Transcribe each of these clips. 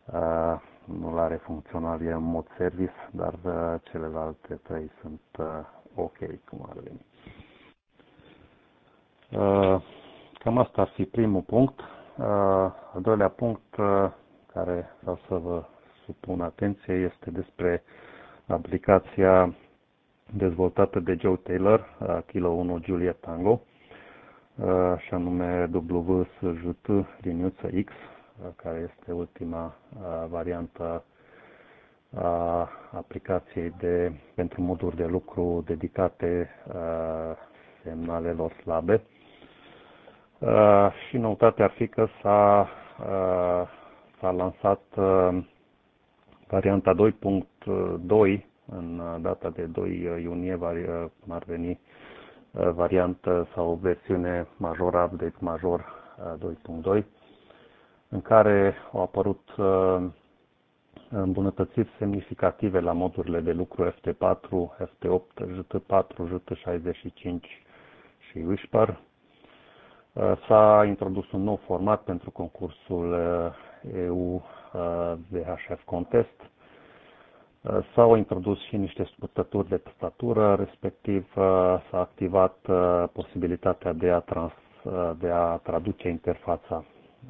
Nu are funcțional, e în mod service, dar celelalte 3 sunt ok, cum ar veni. Cam asta ar fi primul punct. Al doilea punct care vreau să vă supun atenție este despre aplicația dezvoltată de Joe Taylor, Kilo 1 Juliet Tango, și anume WSJT-X, care este ultima variantă a aplicației pentru moduri de lucru dedicate semnalelor slabe. Și noutatea ar fi că s-a lansat varianta 2.2 în data de 2 iunie, ar veni variantă sau versiune major, update major 2.2, în care au apărut îmbunătățiri semnificative la modurile de lucru FT4, FT8, JT4, JT65 și Whisper. S-a introdus un nou format pentru concursul EU VHF Contest. S-au introdus și niște scurtături de tastatură, respectiv s-a activat posibilitatea de a traduce interfața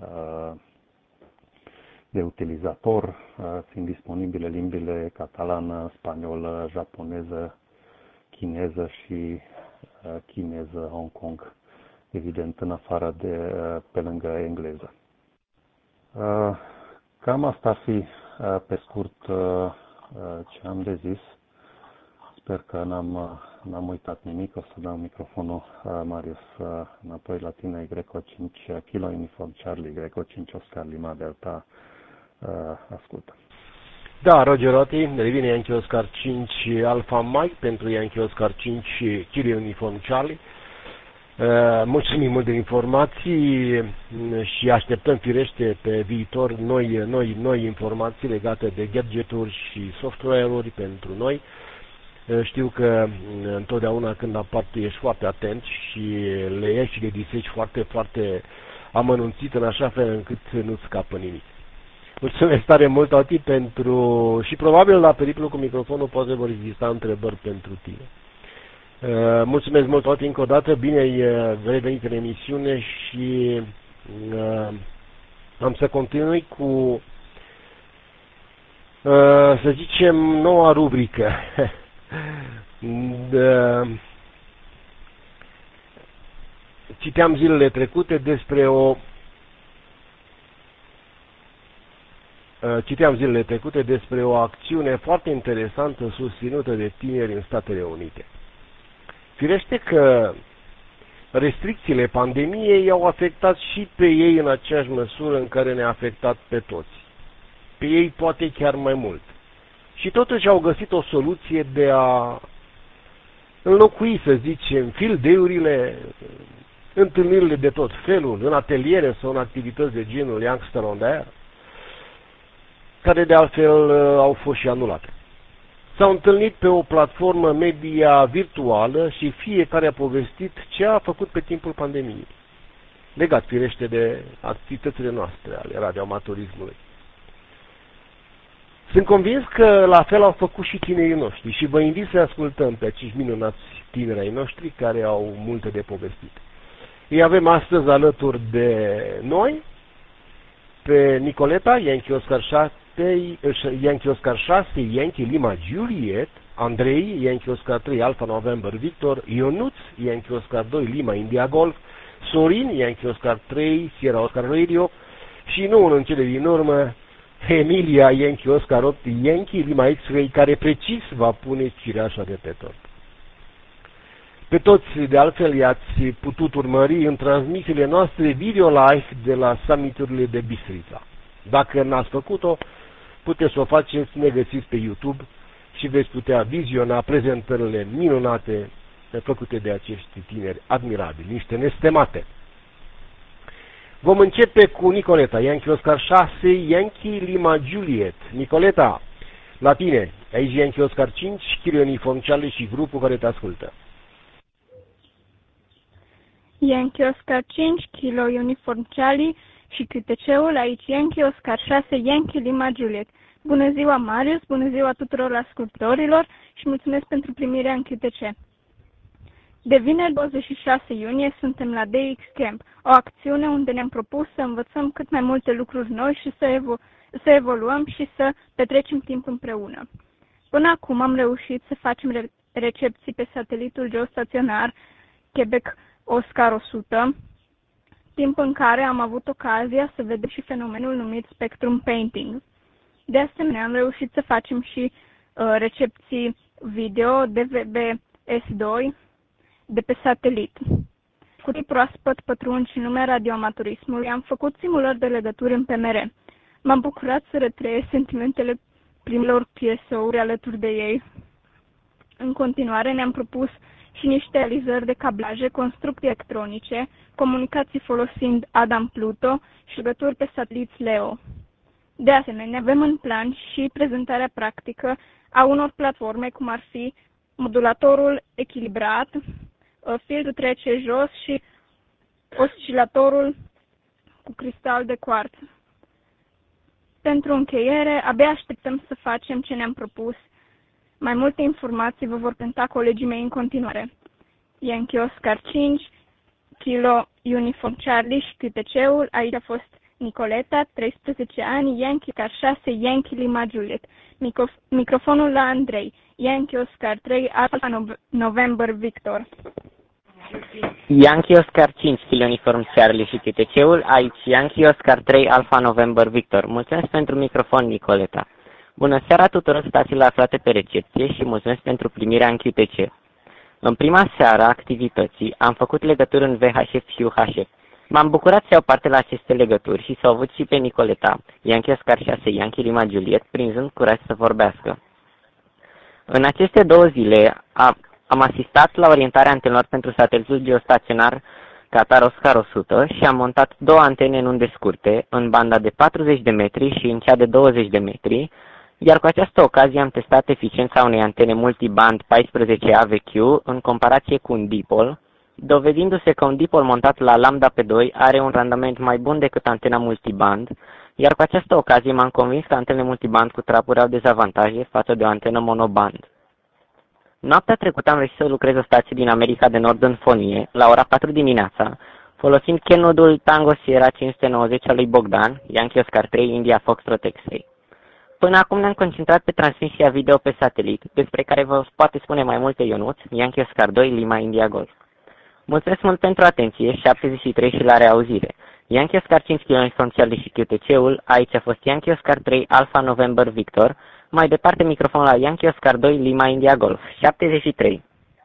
de utilizator, fiind disponibile limbile catalană, spaniolă, japoneză, chineză și chineză Hong Kong, evident în afară de pe lângă engleză. Cam asta ar fi pe scurt ce am de zis. Sper că n-am uitat nimic. O să dau microfonul, Marius, înapoi la tine. Greco 5 Kilo Uniform Charlie, Greco 5 Oscar Lima Delta. Ascultă. Da, Roger Roti, revine Yankee Oscar 5 Alpha Mike pentru Yankee Oscar 5 Kilo Uniform Charlie. Mulțumim mult de informații și așteptăm firește pe viitor noi informații legate de gadgeturi și software-uri pentru noi. Știu că întotdeauna când apar tu ești foarte atent și le iei și le diseci foarte, foarte amănunțit în așa fel încât nu-ți scapă nimic. Mulțumesc tare mult, Toti, pentru... și probabil la periplu cu microfonul poate vor exista întrebări pentru tine. Mulțumesc mult, Toti, încă o dată, bine ai revenit în emisiune și am să continui cu, să zicem, noua rubrică. Citeam zilele trecute despre o acțiune foarte interesantă susținută de tineri în Statele Unite. Firește că restricțiile pandemiei i-au afectat și pe ei în aceeași măsură în care ne-a afectat pe toți. Pe ei poate chiar mai mult. Și totuși au găsit o soluție de a înlocui, să zicem, field day-urile, întâlnirile de tot felul, în ateliere sau în activități de genul Youngster on the Air, care de altfel au fost și anulate. S-au întâlnit pe o platformă media virtuală și fiecare a povestit ce a făcut pe timpul pandemiei, legat firește de activitățile noastre ale radioamatorismului. Sunt convins că la fel au făcut și tinerii noștri și vă invit să ascultăm pe acești minunați tineri ai noștri care au multe de povestit. Îi avem astăzi alături de noi pe Nicoleta, Yankee Oscar 6, Yankee Lima Juliet, Andrei, Yankee Oscar 3 Alpha November Victor, Ionuț, Yankee Oscar 2 Lima India Golf, Sorin, Yankee Oscar 3 Sierra Oscar Radio și nu în cele din urmă, Emilia, Yankee Oscar 8 Yankee Lima X-Ray, care precis va pune cireașa de pe tort. Pe toți, de altfel, i-ați putut urmări în transmisiile noastre video live de la summiturile de Bistrița. Dacă n-ați făcut-o, puteți să o faceți, ne găsiți pe YouTube și veți putea viziona prezentările minunate făcute de acești tineri admirabili, niște nestemate. Vom începe cu Nicoleta, Yankee Oscar 6, Yankee Lima Juliet. Nicoleta, la tine, aici Yankee Oscar 5, Kilo Uniform Charlie și grupul care te ascultă. Yankee Oscar 5, Kilo Uniform Charlie, și QTC-ul, aici Yankee Oscar 6, Yankee Lima Juliet. Bună ziua, Marius, bună ziua tuturor ascultătorilor și mulțumesc pentru primirea în QTC. De vineri 26 iunie suntem la DX Camp, o acțiune unde ne-am propus să învățăm cât mai multe lucruri noi și să evoluăm și să petrecem timp împreună. Până acum am reușit să facem recepții pe satelitul geostaționar Quebec Oscar 100, timp în care am avut ocazia să vedem și fenomenul numit Spectrum Painting. De asemenea, am reușit să facem și recepții video DVB-S2 de pe satelit. Cu timp proaspăt pătrunși în lumea radioamatorismului, am făcut simulări de legături în PMR. M-am bucurat să retrăiesc sentimentele primilor PSO-uri alături de ei. În continuare ne-am propus și niște realizări de cablaje, construcții electronice, comunicații folosind Adam Pluto și legături pe sateliți LEO. De asemenea, avem în plan și prezentarea practică a unor platforme, cum ar fi modulatorul echilibrat, filtrul trece jos și oscilatorul cu cristal de quartz. Pentru încheiere, abia așteptăm să facem ce ne-am propus. Mai multe informații vă vor prezenta colegii mei în continuare. Yankee Oscar 5, Kilo Uniform Charlie și QTC-ul, aici a fost Nicoleta, 13 ani, Yankee Oscar 6, Yankee Lima Juliet. Microfonul la Andrei, Yankee Oscar 3, Alpha November Victor. Yankee Oscar 5, Kilo Uniform Charlie și QTC-ul, aici Yankee Oscar 3, Alpha November Victor. Mulțumesc pentru microfon, Nicoleta. Bună seara tuturor stațiilor aflate pe recepție și mulțumesc pentru primirea în QTC. În prima seară a activității am făcut legături în VHF și UHF. M-am bucurat să iau parte la aceste legături și să o văd și pe Nicoleta, Yankee Oscar 6, Yankee Lima Juliet, prinzând curaj să vorbească. În aceste 2 zile am asistat la orientarea antenelor pentru satelitul geostaționar Qatar Oscar 100 și am montat 2 antene în unde scurte, în banda de 40 de metri și în cea de 20 de metri, iar cu această ocazie am testat eficiența unei antene multiband 14 AVQ în comparație cu un dipol, dovedindu-se că un dipol montat la lambda pe 2 are un randament mai bun decât antena multiband, iar cu această ocazie m-am convins că antenele multiband cu trapuri au dezavantaje față de o antenă monoband. Noaptea trecută am reușit să lucrez o stație din America de Nord în fonie, la ora 4 dimineața, folosind chenodul Tango Sierra 590 al lui Bogdan, Yankee Oscar 3, India Foxtrot X-Ray. Până acum ne-am concentrat pe transmisia video pe satelit, despre care vă poate spune mai multe Ionuț, Yankee Oscar 2, Lima India Golf. Mulțumesc mult pentru atenție, 73 și la reauzire. Yankee Oscar 5 km și QTC-ul, aici a fost Yankee Oscar 3, Alpha November Victor, mai departe microfonul la Yankee Oscar 2, Lima India Golf, 73.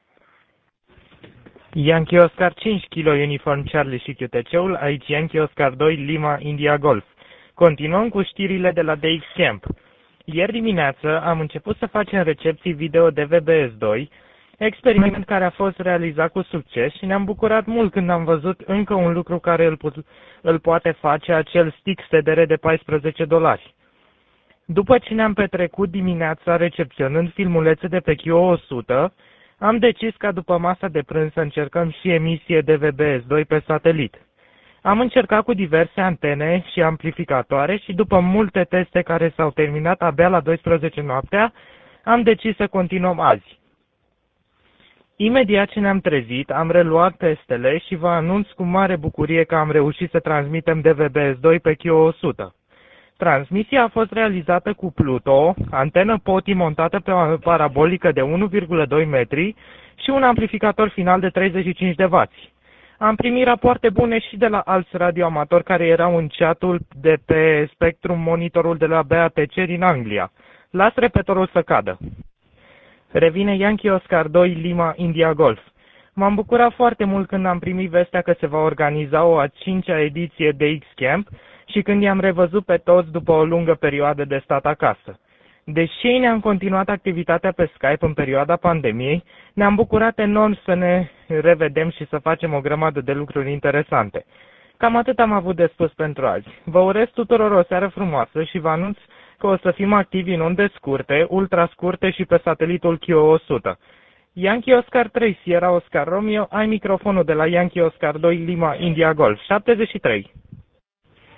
Yankee Oscar 5, Kilo Uniform Charlie și QTC-ul, aici Yankee Oscar 2, Lima India Golf. Continuăm cu știrile de la DX Camp. Ieri dimineață am început să facem recepții video DVB-S2, experiment care a fost realizat cu succes și ne-am bucurat mult când am văzut încă un lucru care îl poate face acel stick SDR de $14. După ce ne-am petrecut dimineața recepționând filmulețe de pe QO100, am decis ca după masa de prânz să încercăm și emisie DVB-S2 pe satelit. Am încercat cu diverse antene și amplificatoare și după multe teste care s-au terminat abia la 12 noaptea, am decis să continuăm azi. Imediat ce ne-am trezit, am reluat testele și vă anunț cu mare bucurie că am reușit să transmitem DVB-S2 pe QO100. Transmisia a fost realizată cu Pluto, antenă POTI montată pe o parabolică de 1,2 metri și un amplificator final de 35 de W. Am primit rapoarte bune și de la alți radioamatori care erau în chatul de pe Spectrum Monitorul de la BATC din Anglia. Las repetorul să cadă. Revine Yankee Oscar 2 Lima India Golf. M-am bucurat foarte mult când am primit vestea că se va organiza o a 5-a ediție de X-Camp și când i-am revăzut pe toți după o lungă perioadă de stat acasă. Deși ne-am continuat activitatea pe Skype în perioada pandemiei, ne-am bucurat enorm să ne revedem și să facem o grămadă de lucruri interesante. Cam atât am avut de spus pentru azi. Vă urez tuturor o seară frumoasă și vă anunț că o să fim activi în unde scurte, ultra scurte și pe satelitul QO100. Yankee Oscar 3, Sierra Oscar Romeo, ai microfonul de la Yankee Oscar 2, Lima India Golf, 73.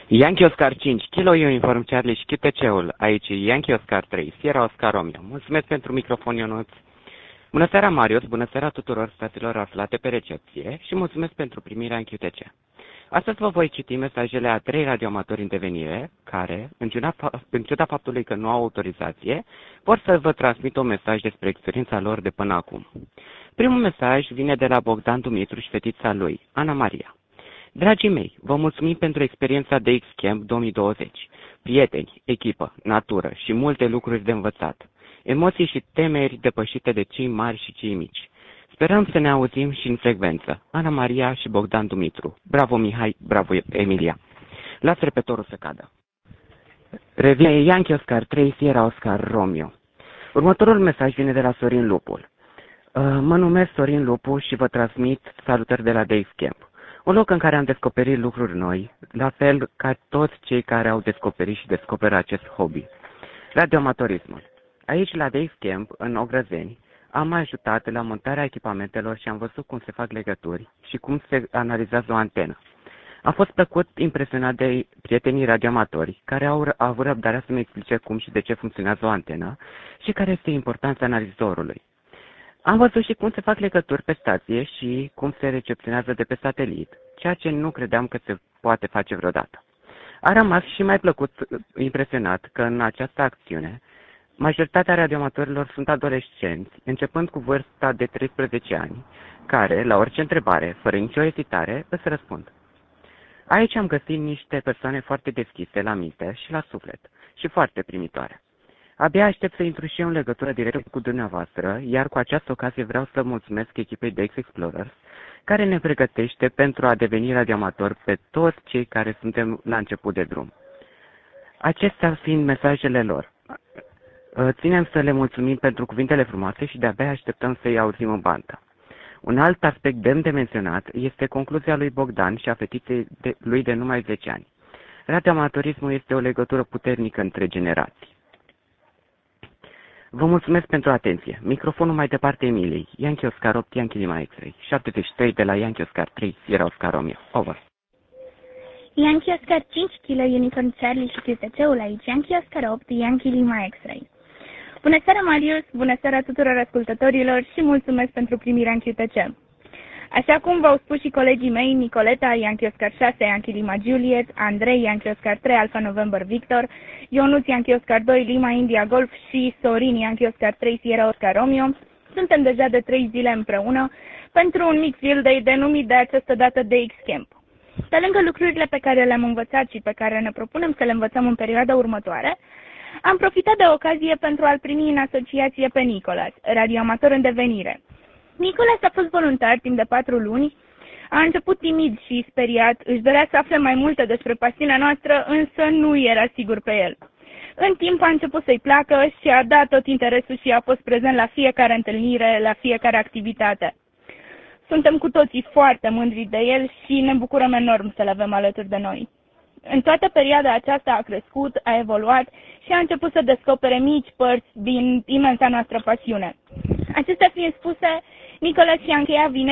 Yankee Oscar 5, Kilo Uniform Charlie și QTC-ul, aici Yankee Oscar 3, Sierra Oscar Romeo. Mulțumesc pentru microfon, Ionuț. Bună seara, Marius, bună seara tuturor stațiilor aflate pe recepție și mulțumesc pentru primirea în QTC. Astăzi vă voi citi mesajele a 3 radioamatori în devenire, care, în ciuda faptului că nu au autorizație, vor să vă transmit un mesaj despre experiența lor de până acum. Primul mesaj vine de la Bogdan Dumitru și fetița lui, Ana Maria. Dragii mei, vă mulțumim pentru experiența de X-Camp 2020. Prieteni, echipă, natură și multe lucruri de învățat. Emoții și temeri depășite de cei mari și cei mici. Sperăm să ne auzim și în frecvență. Ana Maria și Bogdan Dumitru. Bravo Mihai, bravo Emilia. Las repetorul să cadă. Revine Yankee Oscar 3, Sierra Oscar Romeo. Următorul mesaj vine de la Sorin Lupul. Mă numesc Sorin Lupu și vă transmit salutări de la Days Camp. Un loc în care am descoperit lucruri noi, la fel ca toți cei care au descoperit și descoperă acest hobby. Radioamatorismul. Aici, la Days Camp, în Ogrăzeni, am ajutat la montarea echipamentelor și am văzut cum se fac legături și cum se analizează o antenă. Am fost plăcut impresionat de prietenii radioamatori care au avut răbdarea să-mi explice cum și de ce funcționează o antenă și care este importanța analizorului. Am văzut și cum se fac legături pe stație și cum se recepționează de pe satelit, ceea ce nu credeam că se poate face vreodată. A rămas și mai plăcut impresionat că în această acțiune, majoritatea radioamatorilor sunt adolescenți, începând cu vârsta de 13 ani, care, la orice întrebare, fără nicio ezitare, îți răspund. Aici am găsit niște persoane foarte deschise la minte și la suflet și foarte primitoare. Abia aștept să intru și eu în legătură directă cu dumneavoastră, iar cu această ocazie vreau să mulțumesc echipei de X-Explorers, care ne pregătește pentru a deveni radioamatori pe toți cei care suntem la început de drum. Acestea fiind mesajele lor. Ținem să le mulțumim pentru cuvintele frumoase și de-abia așteptăm să-i auzim în bandă. Un alt aspect demn de menționat este concluzia lui Bogdan și a fetiței lui de numai 10 ani. Radioamatorismul este o legătură puternică între generații. Vă mulțumesc pentru atenție. Microfonul mai departe Emiliei. Yankee Oscar 8, Yankee Lima X-Ray. 73 de la Yankee Oscar 3, Sierra Oscar Romeo. Over. Yankee Oscar 5, Kilo Unicorn Charlie și QTC-ul aici. Yankee Oscar 8, Yankee Lima X-Ray. Bună seara, Marius! Bună seara tuturor ascultătorilor și mulțumesc pentru primirea în QTC. Așa cum v-au spus și colegii mei, Nicoleta, Yankee Oscar 6, Yankee Lima Juliet, Andrei, Yankee Oscar 3, Alpha November Victor, Ionuț, Yankee Oscar 2, Lima India Golf și Sorin, Yankee Oscar 3, Sierra Oscar Romeo, suntem deja de 3 zile împreună pentru un mic field day denumit de această dată de X-Camp. Pe lângă lucrurile pe care le-am învățat și pe care ne propunem să le învățăm în perioada următoare, am profitat de ocazie pentru a-l primi în asociație pe Nicolas, radioamator în devenire. Nicolas a fost voluntar timp de 4 luni, a început timid și speriat, își dorea să afle mai multe despre pasiunea noastră, însă nu era sigur pe el. În timp a început să-i placă și a dat tot interesul și a fost prezent la fiecare întâlnire, la fiecare activitate. Suntem cu toții foarte mândri de el și ne bucurăm enorm să-l avem alături de noi. În toată perioada aceasta a crescut, a evoluat și a început să descopere mici părți din imensa noastră pasiune. Acestea fiind spuse, Nicolas și-a încheiat